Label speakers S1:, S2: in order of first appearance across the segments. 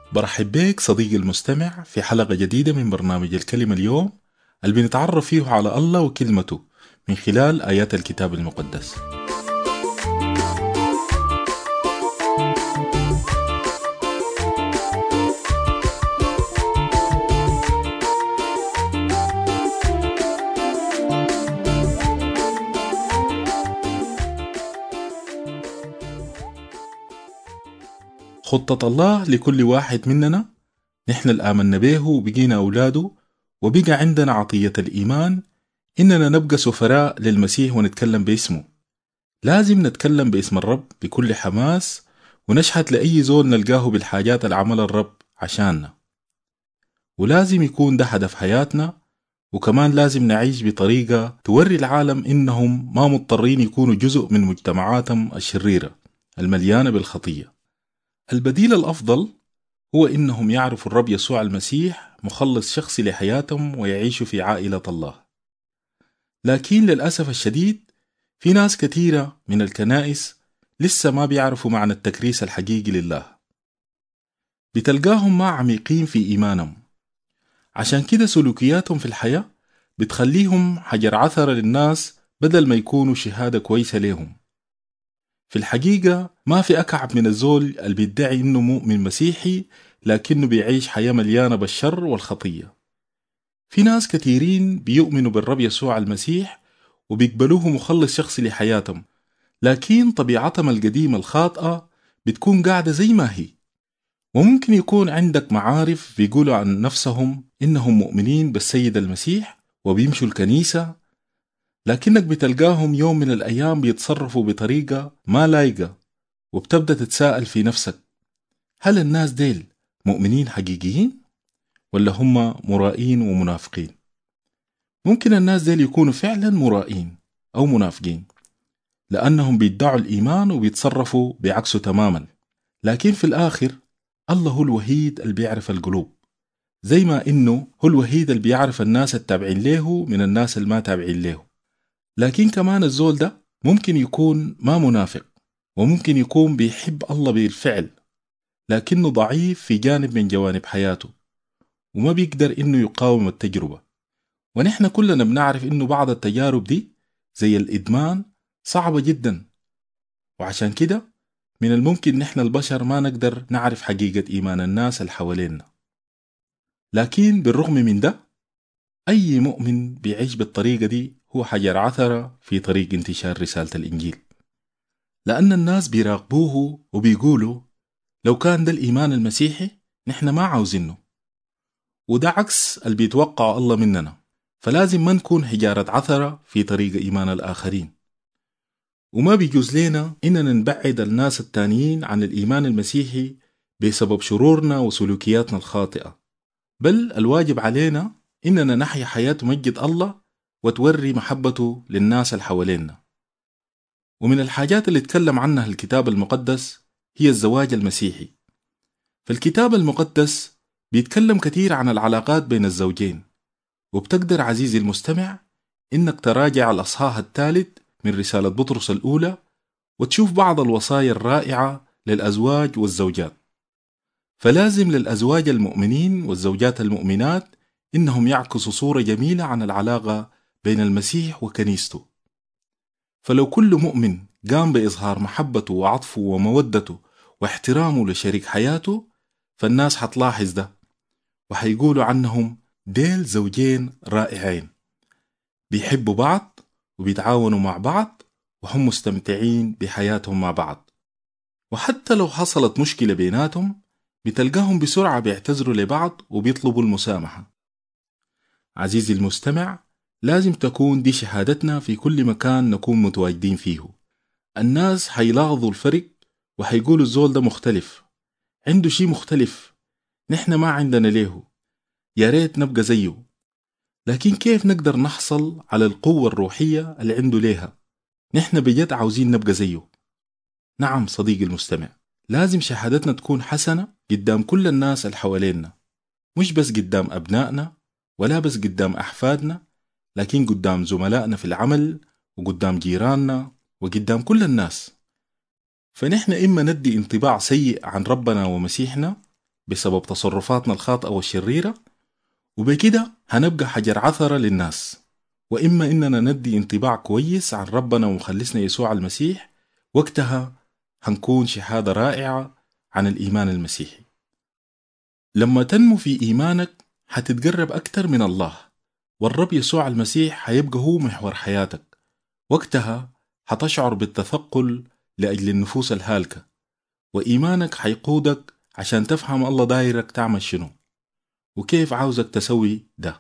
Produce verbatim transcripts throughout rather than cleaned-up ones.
S1: برحب بك صديقي المستمع في حلقة جديدة من برنامج الكلمة اليوم اللي بنتعرف فيه على الله وكلمته من خلال آيات الكتاب المقدس. خطة الله لكل واحد مننا نحن اللي آمنا به وبقينا أولاده وبقى عندنا عطية الإيمان إننا نبقى سفراء للمسيح ونتكلم باسمه. لازم نتكلم باسم الرب بكل حماس ونشهد لأي زول نلقاه بالحاجات العمل الرب عشاننا، ولازم يكون ده هدف حياتنا. وكمان لازم نعيش بطريقة توري العالم إنهم ما مضطرين يكونوا جزء من مجتمعاتهم الشريرة المليانة بالخطية. البديل الأفضل هو إنهم يعرفوا الرب يسوع المسيح مخلص شخصي لحياتهم ويعيشوا في عائلة الله. لكن للأسف الشديد في ناس كثيرة من الكنائس لسه ما بيعرفوا معنى التكريس الحقيقي لله، بتلقاهم ما عميقين في إيمانهم، عشان كده سلوكياتهم في الحياة بتخليهم حجر عثرة للناس بدل ما يكونوا شهادة كويسة لهم. في الحقيقة ما في أكعب من الزول اللي بيدعي إنه مؤمن مسيحي لكنه بيعيش حياة مليانة بالشر والخطية. في ناس كثيرين بيؤمنوا بالرب يسوع المسيح وبيقبلوه مخلص شخصي لحياتهم، لكن طبيعتهم القديمة الخاطئة بتكون قاعدة زي ما هي. وممكن يكون عندك معارف بيقولوا عن نفسهم إنهم مؤمنين بالسيد المسيح وبيمشوا الكنيسة، لكنك بتلقاهم يوم من الأيام بيتصرفوا بطريقة ما لايقة، وبتبدأ تتساءل في نفسك: هل الناس ديل مؤمنين حقيقيين ولا هم مرائين ومنافقين؟ ممكن الناس ديل يكونوا فعلا مرائين أو منافقين لأنهم بيدعوا الإيمان وبيتصرفوا بعكسه تماما، لكن في الآخر الله هو الوحيد اللي بيعرف القلوب، زي ما إنه هو الوحيد اللي بيعرف الناس التابعين له من الناس اللي ما تابعين له. لكن كمان الزول ده ممكن يكون ما منافق، وممكن يكون بيحب الله بالفعل لكنه ضعيف في جانب من جوانب حياته وما بيقدر إنه يقاوم التجربة. ونحن كلنا بنعرف إنه بعض التجارب دي زي الإدمان صعبة جدا، وعشان كده من الممكن نحن البشر ما نقدر نعرف حقيقة إيمان الناس اللي حوالينا. لكن بالرغم من ده أي مؤمن بيعيش بالطريقة دي هو حجر عثرة في طريق انتشار رسالة الإنجيل، لأن الناس بيراقبوه وبيقولوا لو كان ده الإيمان المسيحي نحن ما عاوزينه، وده عكس اللي بيتوقع الله مننا. فلازم ما نكون حجارة عثرة في طريق إيمان الآخرين، وما بيجوز لنا إننا نبعد الناس التانيين عن الإيمان المسيحي بسبب شرورنا وسلوكياتنا الخاطئة، بل الواجب علينا إننا نحيا حياة تمجد الله وتوري محبته للناس اللي حوالينا. ومن الحاجات اللي اتكلم عنها الكتاب المقدس هي الزواج المسيحي. فالكتاب المقدس بيتكلم كتير عن العلاقات بين الزوجين، وبتقدر عزيزي المستمع إنك تراجع الأصحاح الثالث من رسالة بطرس الأولى وتشوف بعض الوصايا الرائعة للأزواج والزوجات. فلازم للأزواج المؤمنين والزوجات المؤمنات إنهم يعكسوا صورة جميلة عن العلاقة بين المسيح وكنيسته. فلو كل مؤمن قام بإظهار محبته وعطفه ومودته واحترامه لشريك حياته، فالناس حتلاحظ ده وحيقولوا عنهم ديل زوجين رائعين بيحبوا بعض وبيتعاونوا مع بعض وهم مستمتعين بحياتهم مع بعض. وحتى لو حصلت مشكلة بيناتهم بتلقاهم بسرعة بيعتذروا لبعض وبيطلبوا المسامحة. عزيزي المستمع، لازم تكون دي شهادتنا في كل مكان نكون متواجدين فيه. الناس حيلاحظوا الفرق وحيقولوا الزول ده مختلف، عنده شي مختلف نحن ما عندنا ليه، يا ريت نبقى زيه. لكن كيف نقدر نحصل على القوة الروحية اللي عنده ليها؟ نحن بجد عاوزين نبقى زيه. نعم صديقي المستمع، لازم شهادتنا تكون حسنة قدام كل الناس اللي حوالينا، مش بس قدام أبنائنا ولا بس قدام أحفادنا، لكن قدام زملائنا في العمل وقدام جيراننا وقدام كل الناس. فنحن إما ندي انطباع سيء عن ربنا ومسيحنا بسبب تصرفاتنا الخاطئة والشريرة، وبكده هنبقى حجر عثرة للناس. وإما إننا ندي انطباع كويس عن ربنا ومخلصنا يسوع المسيح، وقتها هنكون شهادة رائعة عن الإيمان المسيحي. لما تنمو في إيمانك هتتقرب أكتر من الله، والرب يسوع المسيح هيبقى هو محور حياتك. وقتها هتشعر بالتثقل لأجل النفوس الهالكة، وإيمانك هيقودك عشان تفهم الله دايرك تعمل شنو وكيف عاوزك تسوي ده.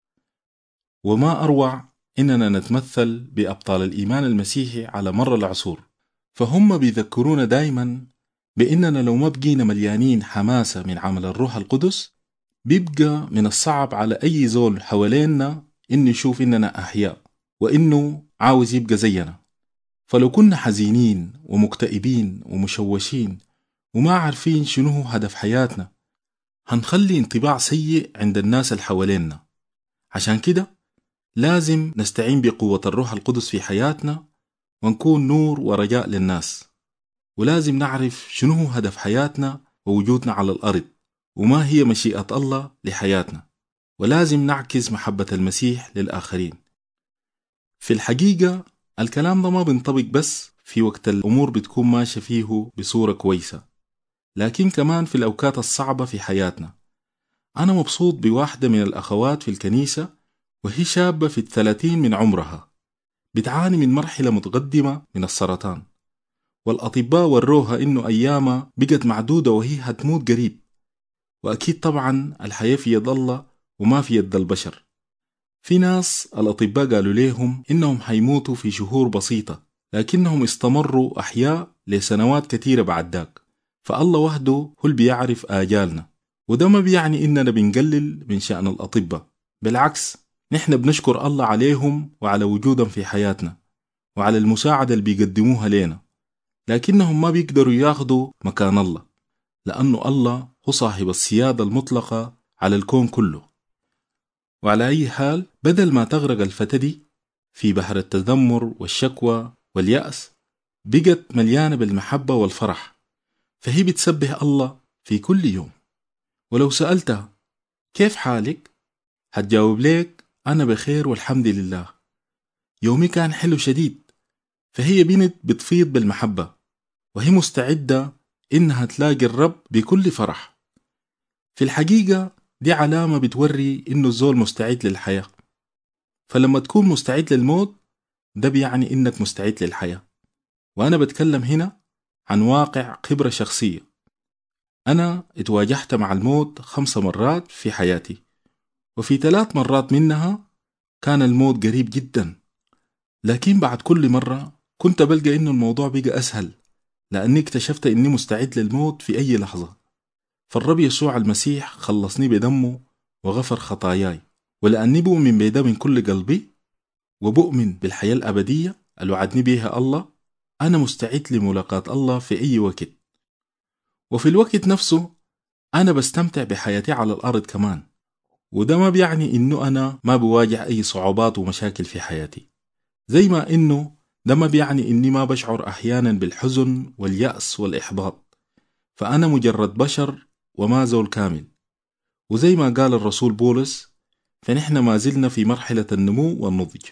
S1: وما أروع إننا نتمثل بأبطال الإيمان المسيحي على مر العصور، فهم بيذكرونا دايما بإننا لو ما بقينا مليانين حماسة من عمل الروح القدس، بيبقى من الصعب على أي زول حوالينا إنه يشوف إننا أحياء وإنه عاوز يبقى زينا. فلو كنا حزينين ومكتئبين ومشوشين وما عارفين شنو هو هدف حياتنا، هنخلي انطباع سيء عند الناس اللي حوالينا. عشان كده لازم نستعين بقوة الروح القدس في حياتنا ونكون نور ورجاء للناس. ولازم نعرف شنو هو هدف حياتنا ووجودنا على الأرض، وما هي مشيئة الله لحياتنا، ولازم نعكس محبة المسيح للآخرين. في الحقيقة الكلام ده ما بينطبق بس في وقت الأمور بتكون ماشية فيه بصورة كويسة، لكن كمان في الأوقات الصعبة في حياتنا. أنا مبسوط بواحدة من الأخوات في الكنيسة، وهي شابة في الثلاثين من عمرها، بتعاني من مرحلة متقدمة من السرطان، والأطباء وروها إنه أيامها بقت معدودة وهي هتموت قريب. وأكيد طبعا الحياة في يد الله وما في يد البشر. في ناس الأطباء قالوا ليهم إنهم حيموتوا في شهور بسيطة، لكنهم استمروا أحياء لسنوات كثيرة بعد ذاك. فالله وحده هو اللي بيعرف آجالنا، وده ما بيعني إننا بنقلل من شأن الأطباء. بالعكس، نحن بنشكر الله عليهم وعلى وجودهم في حياتنا وعلى المساعدة اللي بيقدموها لنا، لكنهم ما بيقدروا ياخدوا مكان الله، لأنه الله هو صاحب السيادة المطلقة على الكون كله. وعلى أي حال، بدل ما تغرق الفتاة دي في بحر التذمر والشكوى واليأس، بقت مليانة بالمحبة والفرح، فهي بتسبح الله في كل يوم. ولو سألتها كيف حالك، هتجاوب ليك أنا بخير والحمد لله، يومي كان حلو شديد. فهي بنت بتفيض بالمحبة، وهي مستعدة إنها تلاقي الرب بكل فرح. في الحقيقة دي علامة بتوري إنه الزول مستعد للحياة. فلما تكون مستعد للموت، ده بيعني إنك مستعد للحياة. وأنا بتكلم هنا عن واقع خبرة شخصية. أنا اتواجهت مع الموت خمس مرات في حياتي، وفي ثلاث مرات منها كان الموت قريب جدا. لكن بعد كل مرة كنت بلقى إنه الموضوع بقى أسهل، لأني اكتشفت إني مستعد للموت في أي لحظة. فالرب يسوع المسيح خلصني بدمه وغفر خطاياي، ولأني بؤمن بده من كل قلبي وبؤمن بالحياة الأبدية اللي وعدني بيها الله، أنا مستعد لملاقاة الله في أي وقت. وفي الوقت نفسه أنا بستمتع بحياتي على الأرض كمان. وده ما بيعني إنه أنا ما بواجه أي صعوبات ومشاكل في حياتي، زي ما إنه ده ما بيعني إني ما بشعر أحيانا بالحزن واليأس والإحباط. فأنا مجرد بشر وما زول كامل. وزي ما قال الرسول بولس، فنحن ما زلنا في مرحلة النمو والنضج.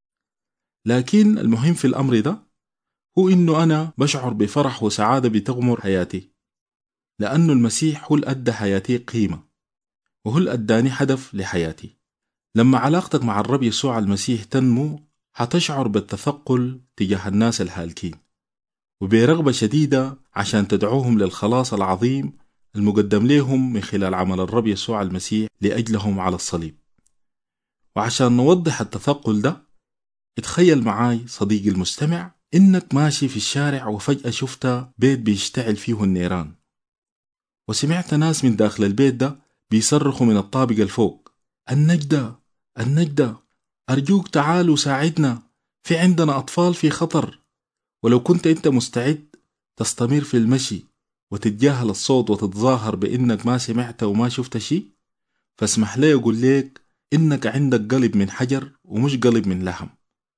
S1: لكن المهم في الأمر ده هو إنه أنا بشعر بفرح وسعادة بتغمر حياتي، لأنه المسيح هو اللي أدى حياتي قيمة، وهو اللي أداني هدف لحياتي. لما علاقتك مع الرب يسوع المسيح تنمو، هتشعر بالتثقل تجاه الناس الهالكين، وبرغبة شديدة عشان تدعوهم للخلاص العظيم المقدم لهم من خلال عمل الرب يسوع المسيح لأجلهم على الصليب. وعشان نوضح التثقل ده، اتخيل معاي صديقي المستمع إنك ماشي في الشارع وفجأة شفت بيت بيشتعل فيه النيران، وسمعت ناس من داخل البيت ده بيصرخوا من الطابق الفوق: النجدة النجدة، أرجوك تعالوا ساعدنا، في عندنا أطفال في خطر. ولو كنت أنت مستعد تستمر في المشي وتتجاهل الصوت وتتظاهر بإنك ما سمعت وما شفت شيء، فاسمح لي أقول لك إنك عندك قلب من حجر ومش قلب من لحم.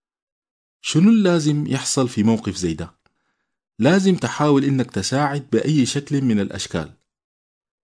S1: شنو اللازم يحصل في موقف زي ده؟ لازم تحاول إنك تساعد بأي شكل من الأشكال.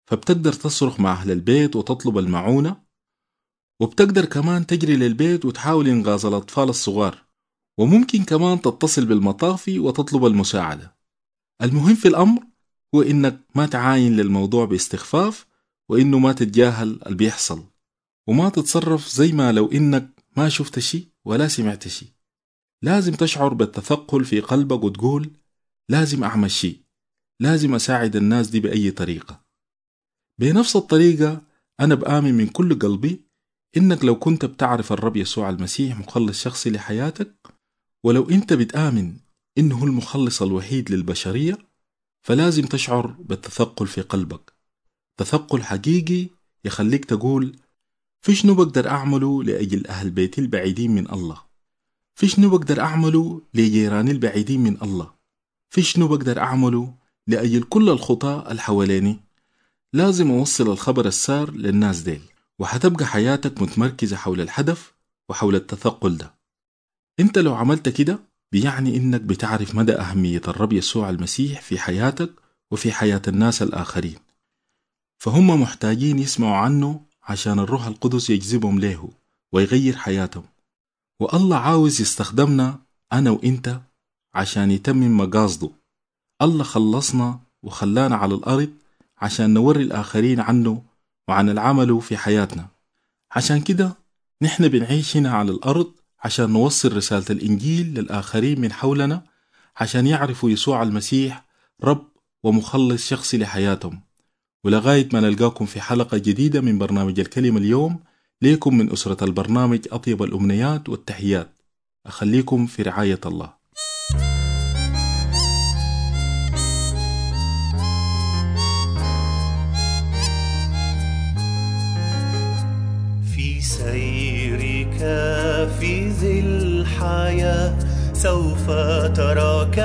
S1: فبتقدر تصرخ مع أهل البيت وتطلب المعونة، وبتقدر كمان تجري للبيت وتحاول إنقاذ الأطفال الصغار، وممكن كمان تتصل بالمطافي وتطلب المساعدة. المهم في الأمر هو إنك ما تعاين للموضوع باستخفاف، وإنه ما تتجاهل اللي بيحصل، وما تتصرف زي ما لو إنك ما شفت شي ولا سمعت شي. لازم تشعر بالتثقل في قلبك وتقول لازم أعمل شي، لازم أساعد الناس دي بأي طريقة. بنفس الطريقة أنا بآمن من كل قلبي إنك لو كنت بتعرف الرب يسوع المسيح مخلص شخصي لحياتك، ولو أنت بتآمن إنه هو المخلص الوحيد للبشرية، فلازم تشعر بالتثقل في قلبك، تثقل حقيقي يخليك تقول في شنو بقدر أعمله لأجل أهل بيتي البعيدين من الله، في شنو بقدر أعمله لجيراني البعيدين من الله، في شنو بقدر أعمله لأجل كل الخطاة الحواليني. لازم أوصل الخبر السار للناس ديل، وحتبقى حياتك متمركزة حول الهدف وحول التثقل ده. انت لو عملت كده بيعني انك بتعرف مدى أهمية الرب يسوع المسيح في حياتك وفي حياة الناس الآخرين، فهم محتاجين يسمعوا عنه عشان الروح القدس يجذبهم له ويغير حياتهم. والله عاوز يستخدمنا أنا وإنت عشان يتمم مقاصده. الله خلصنا وخلانا على الأرض عشان نوري الآخرين عنه وعن العمل في حياتنا. عشان كده نحن بنعيش هنا على الأرض عشان نوصل رسالة الإنجيل للآخرين من حولنا، عشان يعرفوا يسوع المسيح رب ومخلص شخصي لحياتهم. ولغاية ما نلقاكم في حلقة جديدة من برنامج الكلمة اليوم، ليكم من أسرة البرنامج أطيب الأمنيات والتحيات. أخليكم في رعاية الله.
S2: في سيرك في ذي الحياة سوف تراك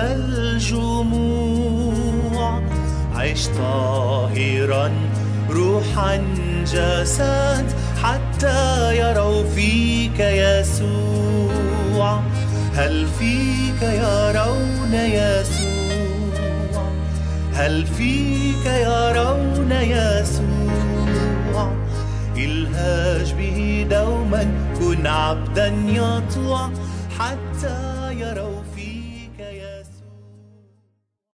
S2: الجموع، عش طاهرا روحا جسد حتى يروا فيك يسوع. هل فيك يرون يسوع؟ هل فيك يرون يسوع؟ الهاج به دوما، كن عبدا يطوع حتى يروا